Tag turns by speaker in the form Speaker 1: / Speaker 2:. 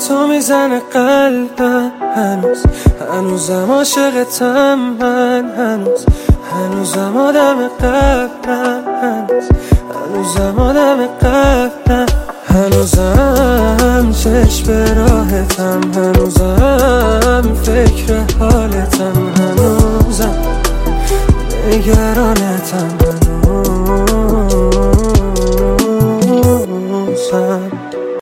Speaker 1: تو میزنه قلبم، هنوزم عاشقتم من، هنوزم آدم قبلم، هنوزم آدم قبلم، هنوزم چشم به راهتم، هنوزم فکر حالتم، هنوزم نگرانتم.